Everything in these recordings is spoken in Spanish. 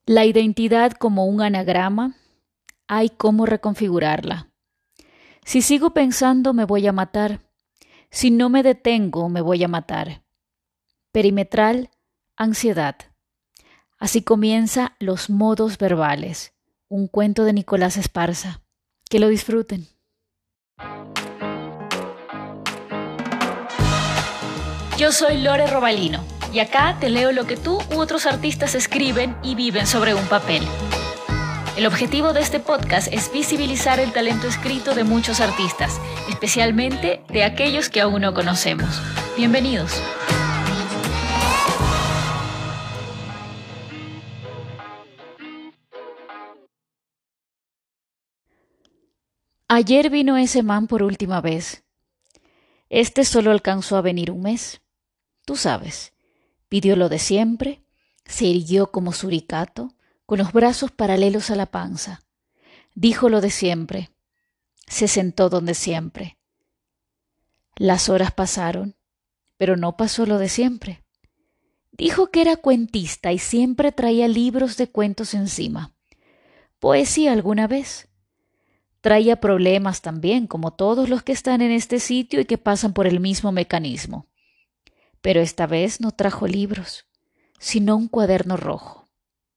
La identidad como un anagrama, hay cómo reconfigurarla. Si sigo pensando, me voy a matar. Si no me detengo, me voy a matar. Perimetral, ansiedad. Así comienza Los modos verbales, un cuento de Nicolás Esparza. Que lo disfruten. Yo soy Lore Robalino y acá te leo lo que tú u otros artistas escriben y viven sobre un papel. El objetivo de este podcast es visibilizar el talento escrito de muchos artistas, especialmente de aquellos que aún no conocemos. Bienvenidos. Ayer vino ese man por última vez. Este solo alcanzó a venir un mes. Tú sabes, pidió lo de siempre, se irguió como suricato, con los brazos paralelos a la panza. Dijo lo de siempre, se sentó donde siempre. Las horas pasaron, pero no pasó lo de siempre. Dijo que era cuentista y siempre traía libros de cuentos encima. Poesía alguna vez. Traía problemas también, como todos los que están en este sitio y que pasan por el mismo mecanismo. Pero esta vez no trajo libros, sino un cuaderno rojo.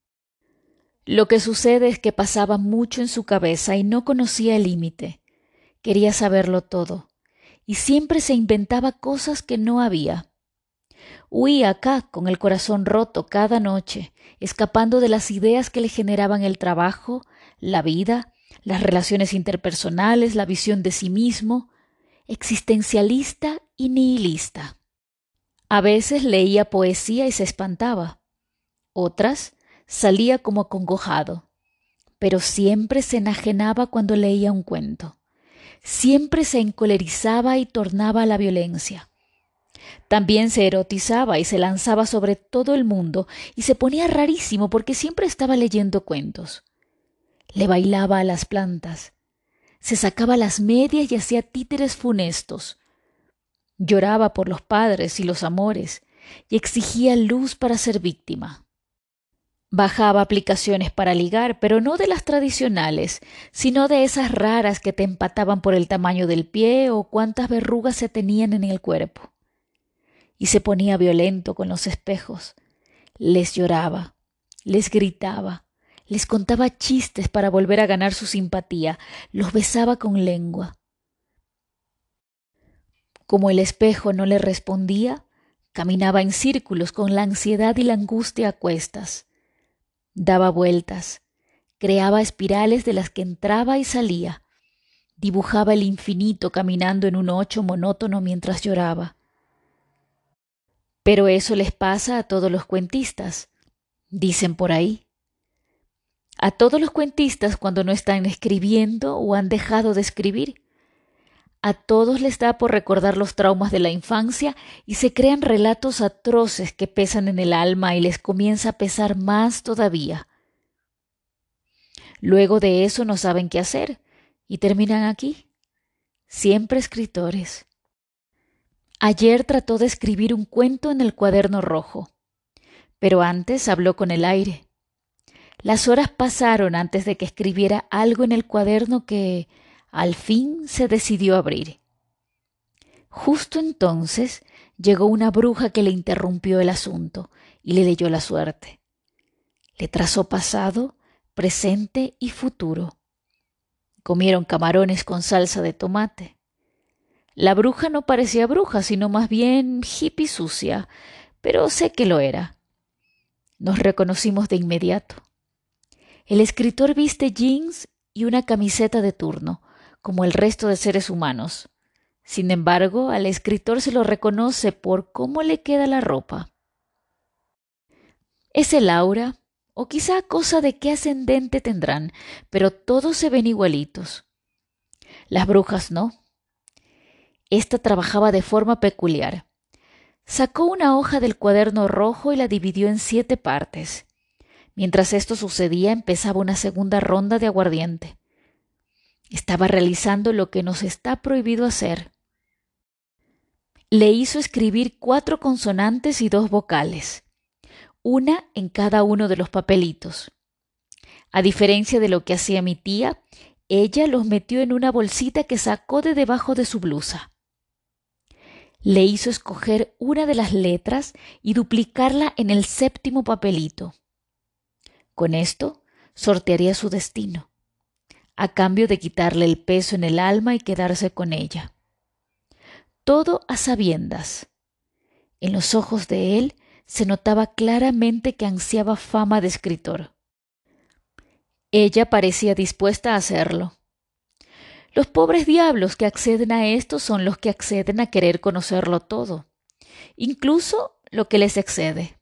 Lo que sucede es que pasaba mucho en su cabeza y no conocía el límite. Quería saberlo todo, y siempre se inventaba cosas que no había. Huía acá con el corazón roto cada noche, escapando de las ideas que le generaban el trabajo, la vida, las relaciones interpersonales, la visión de sí mismo, existencialista y nihilista. A veces leía poesía y se espantaba. Otras salía como acongojado. Pero siempre se enajenaba cuando leía un cuento. Siempre se encolerizaba y tornaba a la violencia. También se erotizaba y se lanzaba sobre todo el mundo y se ponía rarísimo porque siempre estaba leyendo cuentos. Le bailaba a las plantas. Se sacaba las medias y hacía títeres funestos. Lloraba por los padres y los amores y exigía luz para ser víctima. Bajaba aplicaciones para ligar, pero no de las tradicionales, sino de esas raras que te empataban por el tamaño del pie o cuántas verrugas se tenían en el cuerpo. Y se ponía violento con los espejos. Les lloraba, les gritaba, les contaba chistes para volver a ganar su simpatía, los besaba con lengua. Como el espejo no le respondía, caminaba en círculos con la ansiedad y la angustia a cuestas. Daba vueltas, creaba espirales de las que entraba y salía. Dibujaba el infinito caminando en un 8 monótono mientras lloraba. Pero eso les pasa a todos los cuentistas, dicen por ahí. A todos los cuentistas cuando no están escribiendo o han dejado de escribir. A todos les da por recordar los traumas de la infancia y se crean relatos atroces que pesan en el alma y les comienza a pesar más todavía. Luego de eso no saben qué hacer y terminan aquí, siempre escritores. Ayer trató de escribir un cuento en el cuaderno rojo, pero antes habló con el aire. Las horas pasaron antes de que escribiera algo en el cuaderno que al fin se decidió a abrir. Justo entonces llegó una bruja que le interrumpió el asunto y le leyó la suerte. Le trazó pasado, presente y futuro. Comieron camarones con salsa de tomate. La bruja no parecía bruja, sino más bien hippie sucia, pero sé que lo era. Nos reconocimos de inmediato. El escritor viste jeans y una camiseta de turno, como el resto de seres humanos. Sin embargo, al escritor se lo reconoce por cómo le queda la ropa. Es el aura, o quizá cosa de qué ascendente tendrán, pero todos se ven igualitos. Las brujas no. Esta trabajaba de forma peculiar. Sacó una hoja del cuaderno rojo y la dividió en 7 partes. Mientras esto sucedía, empezaba una segunda ronda de aguardiente. Estaba realizando lo que nos está prohibido hacer. Le hizo escribir 4 consonantes y 2 vocales, una en cada uno de los papelitos. A diferencia de lo que hacía mi tía, ella los metió en una bolsita que sacó de debajo de su blusa. Le hizo escoger una de las letras y duplicarla en el 7º papelito. Con esto, sortearía su destino, a cambio de quitarle el peso en el alma y quedarse con ella. Todo a sabiendas. En los ojos de él se notaba claramente que ansiaba fama de escritor. Ella parecía dispuesta a hacerlo. Los pobres diablos que acceden a esto son los que acceden a querer conocerlo todo, incluso lo que les excede.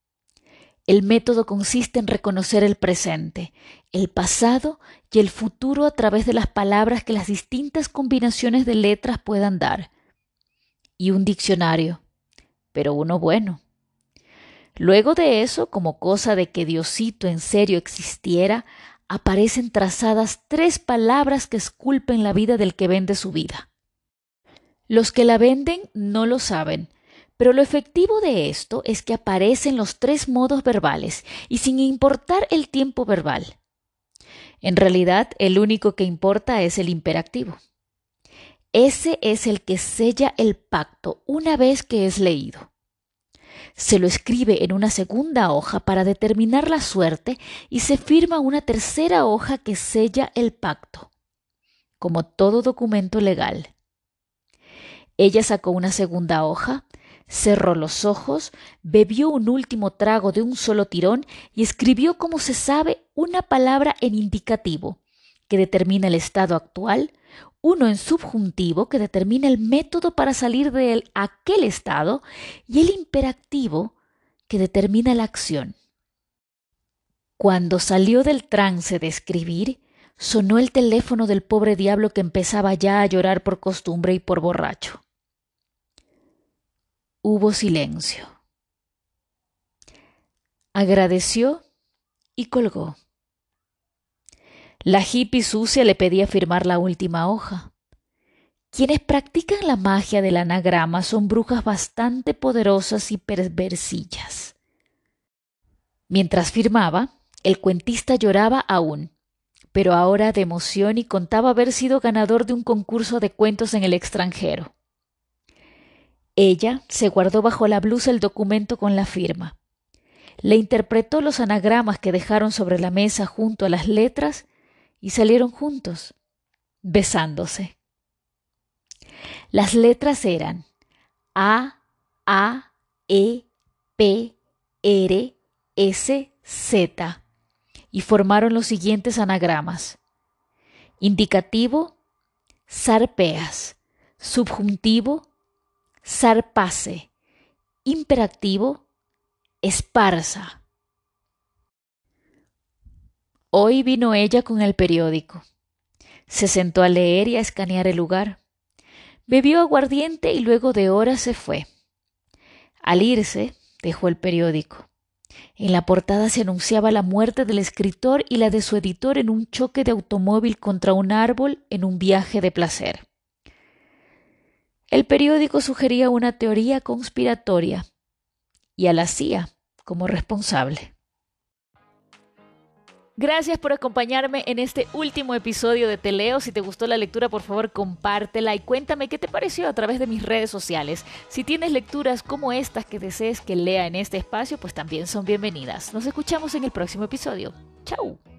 El método consiste en reconocer el presente, el pasado y el futuro a través de las palabras que las distintas combinaciones de letras puedan dar. Y un diccionario, pero uno bueno. Luego de eso, como cosa de que Diosito en serio existiera, aparecen trazadas 3 palabras que esculpen la vida del que vende su vida. Los que la venden no lo saben, pero lo efectivo de esto es que aparecen los 3 modos verbales y sin importar el tiempo verbal. En realidad, el único que importa es el imperativo. Ese es el que sella el pacto una vez que es leído. Se lo escribe en una segunda hoja para determinar la suerte y se firma una tercera hoja que sella el pacto, como todo documento legal. Ella sacó una segunda hoja, cerró los ojos, bebió un último trago de un solo tirón y escribió, como se sabe, una palabra en indicativo, que determina el estado actual, uno en subjuntivo, que determina el método para salir de aquel estado, y el imperativo, que determina la acción. Cuando salió del trance de escribir, sonó el teléfono del pobre diablo que empezaba ya a llorar por costumbre y por borracho. Hubo silencio. Agradeció y colgó. La hippie sucia le pedía firmar la última hoja. Quienes practican la magia del anagrama son brujas bastante poderosas y perversillas. Mientras firmaba, el cuentista lloraba aún, pero ahora de emoción, y contaba haber sido ganador de un concurso de cuentos en el extranjero. Ella se guardó bajo la blusa el documento con la firma. Le interpretó los anagramas que dejaron sobre la mesa junto a las letras y salieron juntos, besándose. Las letras eran A, E, P, R, S, Z y formaron los siguientes anagramas: indicativo, zarpeas; subjuntivo, zarpase; imperativo, esparza. Hoy vino ella con el periódico. Se sentó a leer y a escanear el lugar. Bebió aguardiente y luego de horas se fue. Al irse, dejó el periódico. En la portada se anunciaba la muerte del escritor y la de su editor en un choque de automóvil contra un árbol en un viaje de placer. El periódico sugería una teoría conspiratoria y a la CIA como responsable. Gracias por acompañarme en este último episodio de Te Leo. Si te gustó la lectura, por favor, compártela y cuéntame qué te pareció a través de mis redes sociales. Si tienes lecturas como estas que desees que lea en este espacio, pues también son bienvenidas. Nos escuchamos en el próximo episodio. ¡Chao!